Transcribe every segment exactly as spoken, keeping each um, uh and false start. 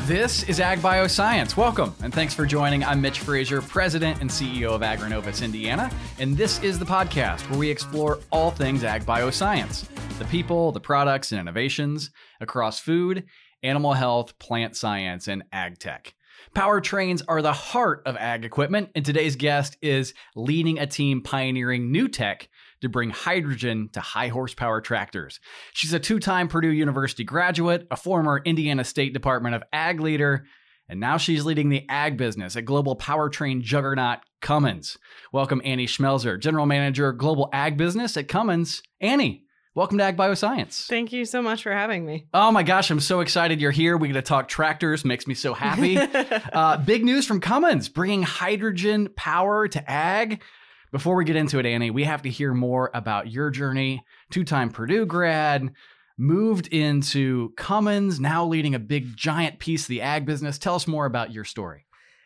This is Ag Bioscience. Welcome, and thanks for joining. I'm Mitch Frazier, President and C E O of Agrinovus Indiana, and this is the podcast where we explore all things Ag Bioscience, the people, the products, and innovations across food, animal health, plant science, and ag tech. Powertrains are the heart of ag equipment, and today's guest is leading a team pioneering new tech to bring hydrogen to high horsepower tractors. She's a two-time Purdue University graduate, a former Indiana State Department of Ag leader, and now she's leading the ag business at global powertrain juggernaut Cummins. Welcome, Annie Schmelzer, General Manager, Global Ag Business at Cummins. Annie, welcome to Ag Bioscience. Thank you so much for having me. Oh my gosh, I'm so excited you're here. We get to talk tractors, makes me so happy. uh, big news from Cummins, bringing hydrogen power to ag. Before we get into it, Annie, we have to hear more about your journey. Two-time Purdue grad, moved into Cummins, now leading a big giant piece of the ag business. Tell us more about your story.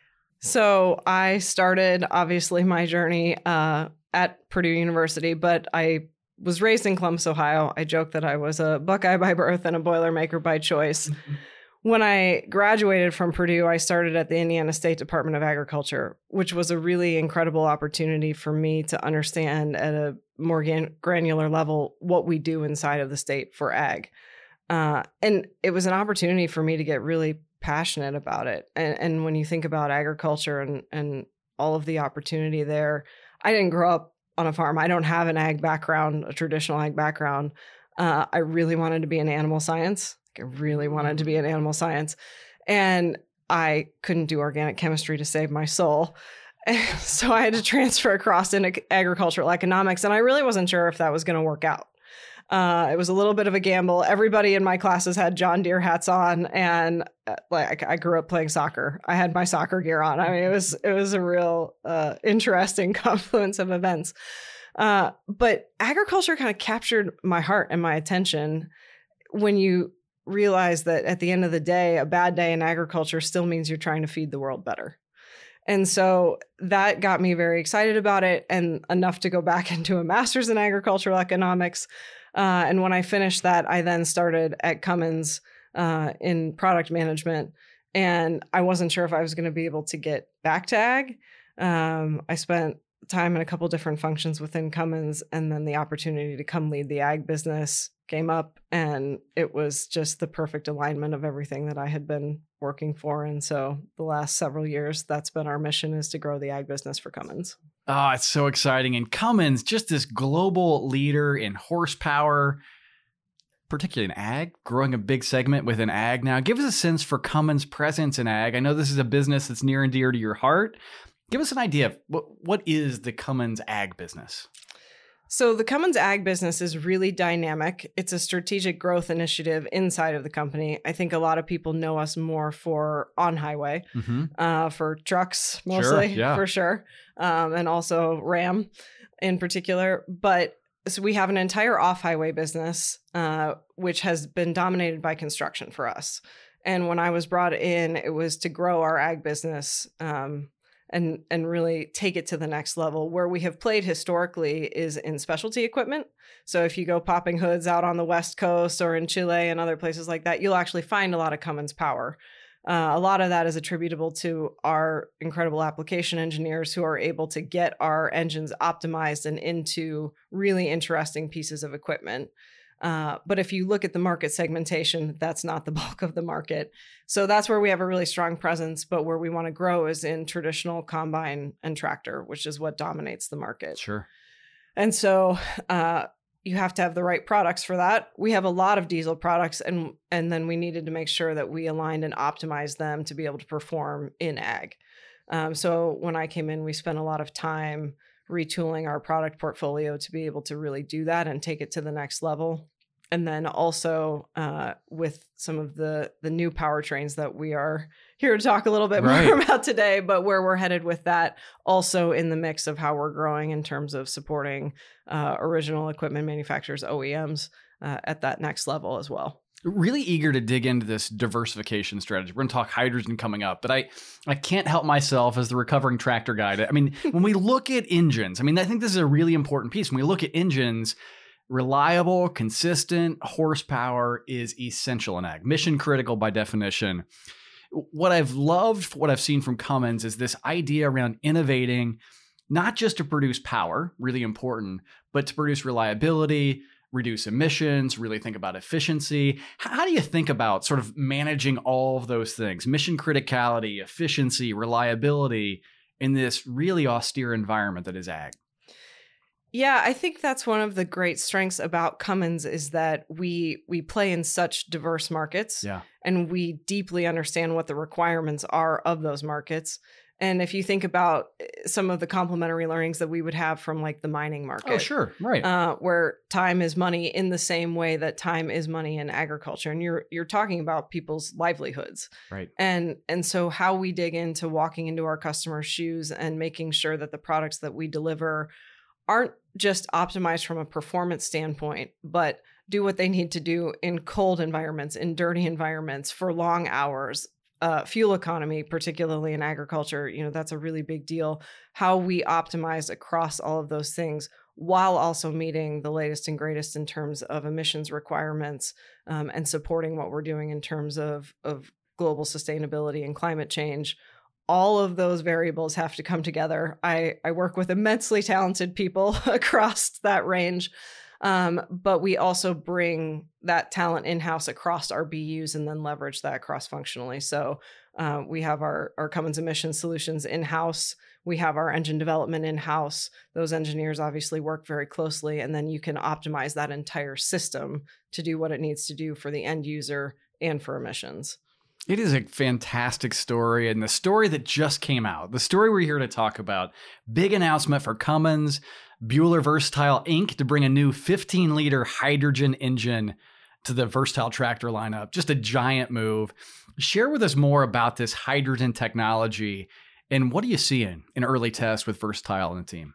So I started, obviously, my journey uh, at Purdue University, but I was raised in Columbus, Ohio. I joke that I was a Buckeye by birth and a Boilermaker by choice. When I graduated from Purdue, I started at the Indiana State Department of Agriculture, which was a really incredible opportunity for me to understand at a more gan- granular level what we do inside of the state for ag. Uh, and it was an opportunity for me to get really passionate about it. And, and when you think about agriculture and, and all of the opportunity there, I didn't grow up on a farm. I don't have an ag background, a traditional ag background. Uh, I really wanted to be in animal science. I really wanted to be in animal science, and I couldn't do organic chemistry to save my soul. So I had to transfer across into agricultural economics, and I really wasn't sure if that was going to work out. Uh, it was a little bit of a gamble. Everybody in my classes had John Deere hats on, and uh, like I grew up playing soccer. I had my soccer gear on. I mean, it was it was a real uh, interesting confluence of events. Uh, but agriculture kind of captured my heart and my attention when you realize that at the end of the day, a bad day in agriculture still means you're trying to feed the world better. And so that got me very excited about it, and enough to go back into a master's in agricultural economics. Uh, and when I finished that, I then started at Cummins uh, in product management. And I wasn't sure if I was going to be able to get back to ag. Um, I spent time in a couple different functions within Cummins, and then the opportunity to come lead the ag business came up, and it was just the perfect alignment of everything that I had been working for. And so the last several years, that's been our mission, is to grow the ag business for Cummins. Oh, it's so exciting. And Cummins, just this global leader in horsepower, particularly in ag, growing a big segment within ag. Now, give us a sense for Cummins' presence in ag. I know this is a business that's near and dear to your heart. Give us an idea of what, what is the Cummins ag business? So the Cummins ag business is really dynamic. It's a strategic growth initiative inside of the company. I think a lot of people know us more for on-highway, mm-hmm. uh, for trucks mostly, sure, yeah. for sure, um, and also Ram in particular. But so we have an entire off-highway business, uh, which has been dominated by construction for us. And when I was brought in, it was to grow our ag business um and and really take it to the next level. Where we have played historically is in specialty equipment. So if you go popping hoods out on the West Coast or in Chile and other places like that, you'll actually find a lot of Cummins power. Uh, a lot of that is attributable to our incredible application engineers who are able to get our engines optimized and into really interesting pieces of equipment. Uh, but if you look at the market segmentation, that's not the bulk of the market. So that's where we have a really strong presence. But where we want to grow is in traditional combine and tractor, which is what dominates the market. Sure. And so uh, you have to have the right products for that. We have a lot of diesel products, and and then we needed to make sure that we aligned and optimized them to be able to perform in ag. Um, so when I came in, we spent a lot of time retooling our product portfolio to be able to really do that and take it to the next level. And then also uh, with some of the, the new powertrains that we are here to talk a little bit right. more about today, but where we're headed with that, also in the mix of how we're growing in terms of supporting uh, original equipment manufacturers, O E Ms, uh, at that next level as well. Really eager to dig into this diversification strategy. We're going to talk hydrogen coming up, but I, I can't help myself as the recovering tractor guy. I mean, when we look at engines, I mean, I think this is a really important piece. When we look at engines, reliable, consistent horsepower is essential in ag, mission critical by definition. what I've loved, what I've seen from Cummins is this idea around innovating, not just to produce power, really important, but to produce reliability, reduce emissions, really think about efficiency. How do you think about sort of managing all of those things, mission criticality, efficiency, reliability in this really austere environment that is ag? Yeah, I think that's one of the great strengths about Cummins is that we we play in such diverse markets, yeah. and we deeply understand what the requirements are of those markets. And if you think about some of the complementary learnings that we would have from like the mining market. Oh, sure. Right. Uh, where time is money in the same way that time is money in agriculture. And you're you're talking about people's livelihoods. Right. And and so how we dig into walking into our customers' shoes and making sure that the products that we deliver aren't just optimized from a performance standpoint, but do what they need to do in cold environments, in dirty environments, for long hours. Uh, fuel economy, particularly in agriculture, you know, that's a really big deal. How we optimize across all of those things while also meeting the latest and greatest in terms of emissions requirements, um, and supporting what we're doing in terms of, of global sustainability and climate change. All of those variables have to come together. I, I work with immensely talented people across that range. Um, but we also bring that talent in-house across our B Us and then leverage that cross-functionally. So uh, we have our, our Cummins Emission Solutions in-house. We have our engine development in-house. Those engineers obviously work very closely, and then you can optimize that entire system to do what it needs to do for the end user and for emissions. It is a fantastic story, and the story that just came out, the story we're here to talk about, big announcement for Cummins, Buehler Versatile Incorporated to bring a new fifteen liter hydrogen engine to the Versatile tractor lineup. Just a giant move. Share with us more about this hydrogen technology, and what are you seeing in early tests with Versatile and the team?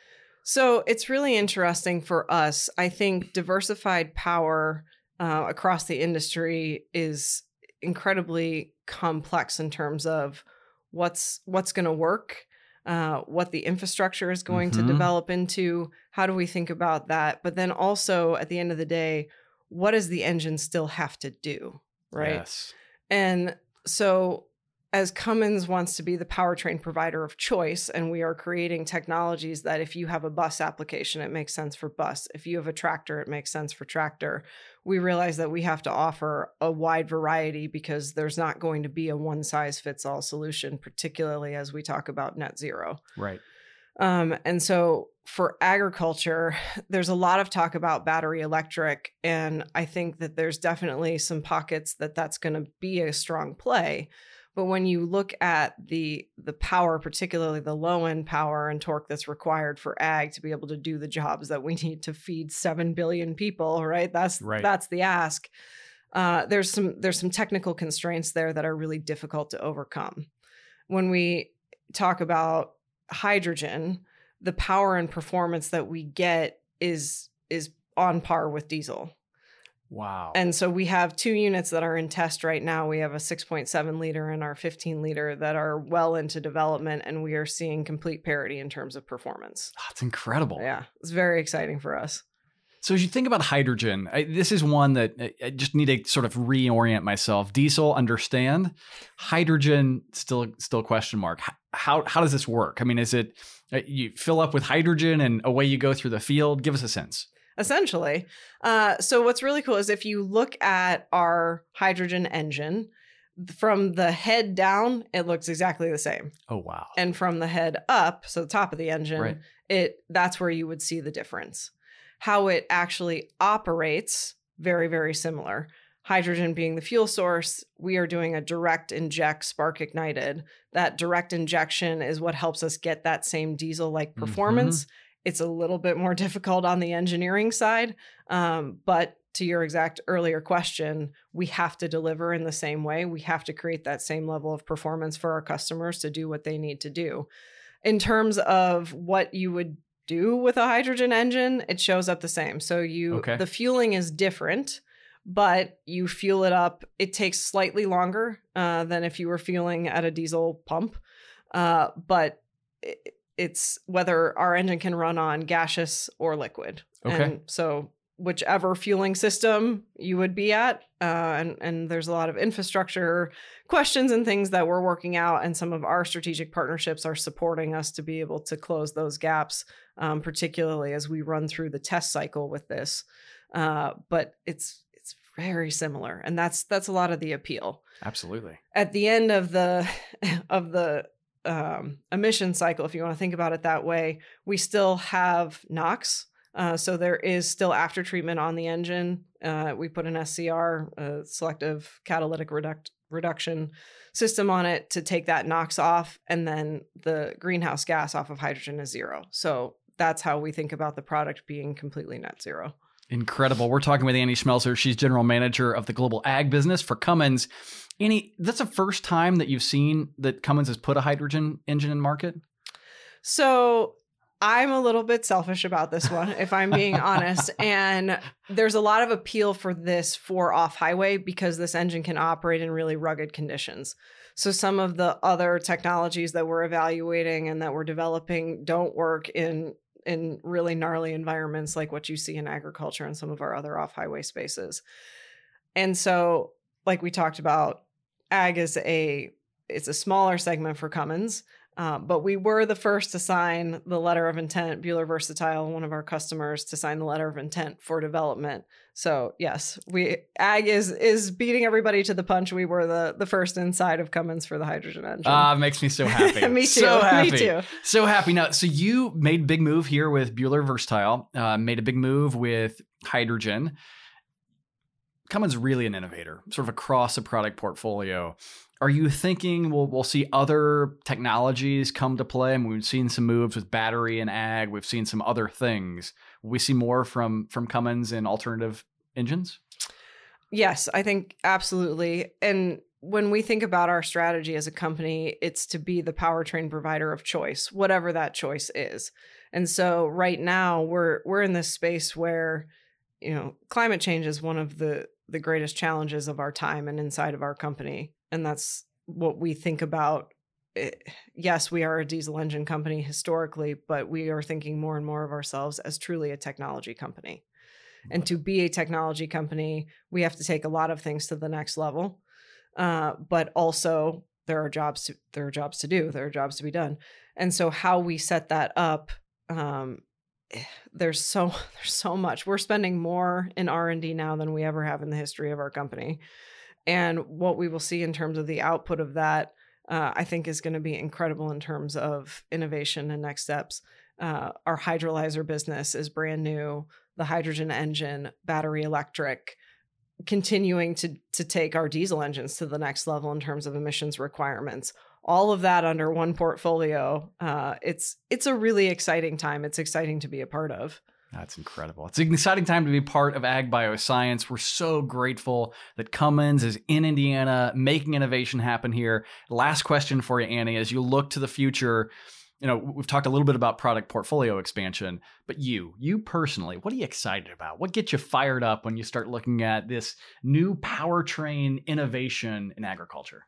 So it's really interesting for us. I think diversified power uh, across the industry is incredibly complex in terms of what's what's going to work, uh, what the infrastructure is going mm-hmm. to develop into. How do we think about that? But then also at the end of the day, what does the engine still have to do, right? Yes. And so as Cummins wants to be the powertrain provider of choice, and we are creating technologies that if you have a bus application, it makes sense for bus. If you have a tractor, it makes sense for tractor. We realize that we have to offer a wide variety because there's not going to be a one size fits all solution, particularly as we talk about net zero. Right. Um, and so for agriculture, there's a lot of talk about battery electric. And I think that there's definitely some pockets that that's going to be a strong play. But when you look at the the power, particularly the low end power and torque that's required for ag to be able to do the jobs that we need to feed seven billion people, right? That's right. that's the ask. Uh, there's some there's some technical constraints there that are really difficult to overcome. When we talk about hydrogen, the power and performance that we get is is on par with diesel. Wow. And so we have two units that are in test right now. We have a six point seven liter and our fifteen liter that are well into development, and we are seeing complete parity in terms of performance. That's incredible. Yeah, it's very exciting for us. So as you think about hydrogen, I, this is one that I, I just need to sort of reorient myself. Diesel, understand. Hydrogen, still still question mark. How how does this work? I mean, is it you fill up with hydrogen and away you go through the field? Give us a sense. Essentially. Uh, so what's really cool is if you look at our hydrogen engine, from the head down, it looks exactly the same. Oh, wow. And from the head up, so the top of the engine, right. it that's where you would see the difference. How it actually operates, very, very similar. Hydrogen being the fuel source, we are doing a direct inject spark ignited. That direct injection is what helps us get that same diesel-like performance. Mm-hmm. It's a little bit more difficult on the engineering side, um, but to your exact earlier question, we have to deliver in the same way. We have to create that same level of performance for our customers to do what they need to do. In terms of what you would do with a hydrogen engine, it shows up the same. So you, okay. the fueling is different, but you fuel it up. It takes slightly longer uh, than if you were fueling at a diesel pump, uh, but it, it's whether our engine can run on gaseous or liquid. Okay. And so whichever fueling system you would be at. Uh, and, and there's a lot of infrastructure questions and things that we're working out. And some of our strategic partnerships are supporting us to be able to close those gaps, um, particularly as we run through the test cycle with this. Uh, but it's it's very similar. And that's that's a lot of the appeal. Absolutely. At the end of the of the um, emission cycle, if you want to think about it that way, we still have NOx. Uh, so there is still after treatment on the engine. Uh, we put an S C R, a selective catalytic reduct- reduction system on it to take that NOx off, and then the greenhouse gas off of hydrogen is zero. So that's how we think about the product being completely net zero. Incredible. We're talking with Annie Schmelzer. She's general manager of the global ag business for Cummins. Annie, that's the first time that you've seen that Cummins has put a hydrogen engine in market? So I'm a little bit selfish about this one, if I'm being honest. And there's a lot of appeal for this for off-highway because this engine can operate in really rugged conditions. So some of the other technologies that we're evaluating and that we're developing don't work in in really gnarly environments like what you see in agriculture and some of our other off-highway spaces. And so, like we talked about, ag is a it's a smaller segment for Cummins. Uh, but we were the first to sign the letter of intent, Buehler Versatile, one of our customers, to sign the letter of intent for development. So yes, we ag is is beating everybody to the punch. We were the the first inside of Cummins for the hydrogen engine. Ah, uh, makes me so happy. Me too. So happy. Me too. So happy. Now, so you made a big move here with Buehler Versatile, uh, made a big move with hydrogen. Cummins really an innovator, sort of across the product portfolio. Are you thinking we'll we'll see other technologies come to play? I mean, we've seen some moves with battery and ag. We've seen some other things. Will we see more from from Cummins in alternative engines? Yes, I think absolutely. And when we think about our strategy as a company, it's to be the powertrain provider of choice, whatever that choice is. And so right now we're we're in this space where, you know, climate change is one of the the greatest challenges of our time and inside of our company. And that's what we think about. It, yes, we are a diesel engine company historically, but we are thinking more and more of ourselves as truly a technology company. And to be a technology company, we have to take a lot of things to the next level. Uh, but also there are jobs to, there are jobs to do. There are jobs to be done. And so how we set that up, um, there's so there's so much. We're spending more in R and D now than we ever have in the history of our company. And what we will see in terms of the output of that, uh, I think is going to be incredible in terms of innovation and next steps. Uh, our hydrolyzer business is brand new. The hydrogen engine, battery electric, continuing to to take our diesel engines to the next level in terms of emissions requirements. All of that under one portfolio. Uh, it's it's a really exciting time. It's exciting to be a part of. That's incredible. It's an exciting time to be part of Ag Bioscience. We're so grateful that Cummins is in Indiana, making innovation happen here. Last question for you, Annie, as you look to the future, you know, we've talked a little bit about product portfolio expansion, but you, you personally, what are you excited about? What gets you fired up when you start looking at this new powertrain innovation in agriculture?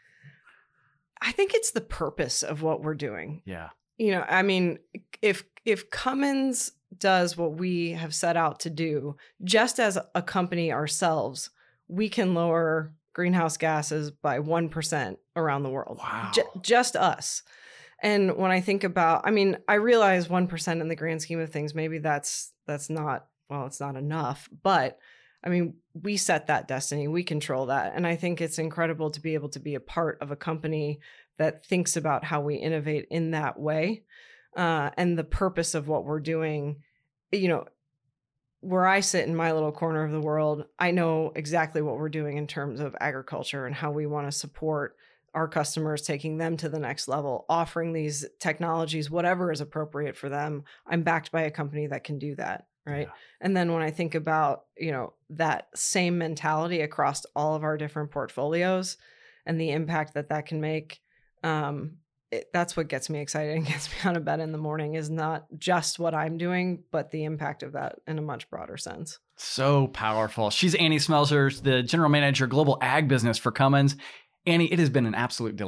I think it's the purpose of what we're doing. Yeah. You know, I mean, if if Cummins does what we have set out to do, just as a company ourselves, we can lower greenhouse gases by one percent around the world. Wow. J- just us. And when I think about, I mean, I realize one percent in the grand scheme of things, maybe that's that's not, well, it's not enough. But I mean, we set that destiny, we control that. And I think it's incredible to be able to be a part of a company that thinks about how we innovate in that way. Uh, and the purpose of what we're doing, you know, where I sit in my little corner of the world, I know exactly what we're doing in terms of agriculture and how we want to support our customers, taking them to the next level, offering these technologies, whatever is appropriate for them. I'm backed by a company that can do that. Right. Yeah. And then when I think about, you know, that same mentality across all of our different portfolios and the impact that that can make, um, it, that's what gets me excited and gets me out of bed in the morning, is not just what I'm doing, but the impact of that in a much broader sense. So powerful. She's Annie Schmelzer, the general manager, global ag business for Cummins. Annie, it has been an absolute delight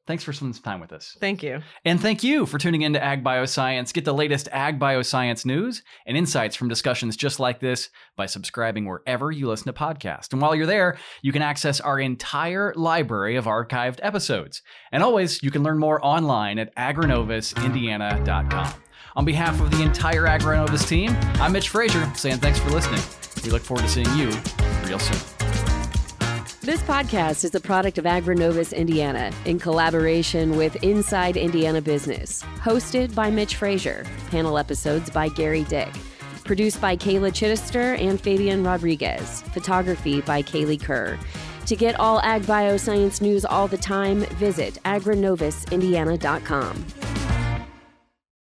Thanks for spending some time with us. Thank you. And thank you for tuning in to Ag Bioscience. Get the latest Ag Bioscience news and insights from discussions just like this by subscribing wherever you listen to podcasts. And while you're there, you can access our entire library of archived episodes. And always, you can learn more online at agronovus indiana dot com. On behalf of the entire Agronovus team, I'm Mitch Frazier, saying thanks for listening. We look forward to seeing you real soon. This podcast is a product of Agronovus Indiana in collaboration with Inside Indiana Business. Hosted by Mitch Frazier. Panel episodes by Gary Dick. Produced by Kayla Chittister and Fabian Rodriguez. Photography by Kaylee Kerr. To get all Ag Bioscience news all the time, visit agronovus indiana dot com.